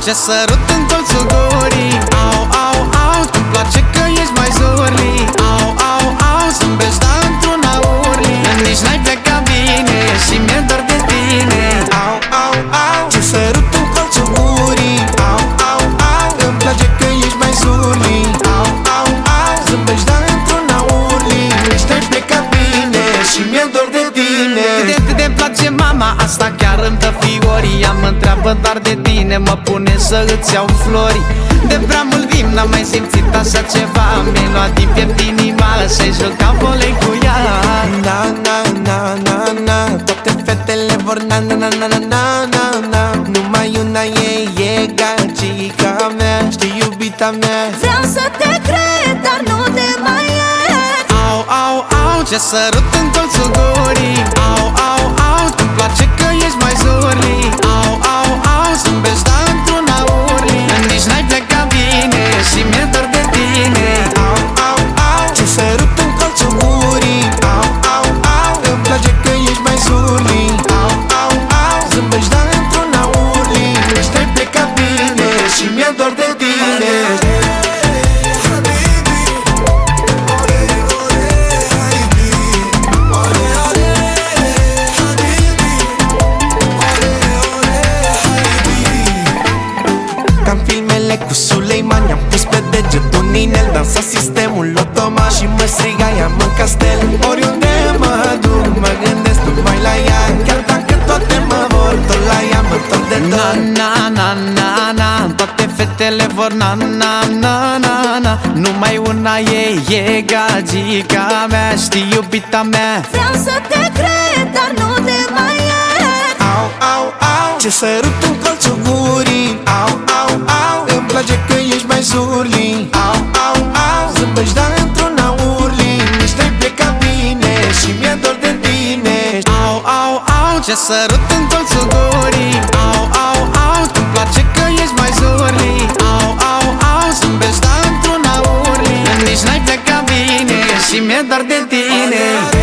ce sărut în colțul gurii. Au, au, au, îmi place că ești mai zurli. Au, au, au, zâmbești, dar într-una urli. Nici n-ai plecat bine și mi-e dor de tine. Au, au, au, ce sărut în colțul gurii. Au, au, au, îmi place că ești mai zurli. Au, au, au, zâmbești, dar într-una urli. Nici n-ai plecat bine și mi-e dor de tine. Cât de place mama, asta chiar îmi dă fiori. Ea mă întreabă doar de tine, mă pune să îți iau flori. De prea mult timp n-am mai simțit așa ceva. Mi-ai luat din piept inima și-ai jucat volei cu ea. Na, na, na, na, na, toate fetele vor na, na, na, na, na, na, na. Numai una e gagica mea, știi, iubita mea. Vreau să te cred, dar nu te mai iert. Au, au, au, ce sărut în colțul gurii. Au, au, au, îmi place că ești mai zurli. Au, au, au, zâmbești, dar într-una urli. Nici n-ai plecat bine și mi-e dor de tine. Au, au, au, ce sărut în colțul gurii. Au, au, au, îmi place că ești mai zurli. Au, au, au, zâmbești, dar într-una urli. Nici n-ai plecat bine și mi-e dor de tine. Cu Suleiman i-am pus pe deget un inel, dansa sistemul automat și mă striga ea în castel. Oriunde mă duc, mă gândesc numai la ea. Chiar dacă toate mă vor, tot la ea mă întorc de Na, tot. na, na, na, na, toate fetele vor na, na, na, na, na. Numai una e gagica mea, știi, iubita mea. Vreau să te cred, dar nu te mai iert. Au, au, au, ce sărut în colțul gurii. Au, au, au, îmi place că ești mai zurli. Au, au, au, zâmbești, dar într-una urli. Nici n-ai plecat bine și mi-e dor de tine. Au, au, au, ce sărut în colțul gurii. Au, au, au, îmi place că ești mai zurli. Au, au, au, zâmbești, dar într-una urli. Nici n-ai plecat bine și mi-e dor de tine.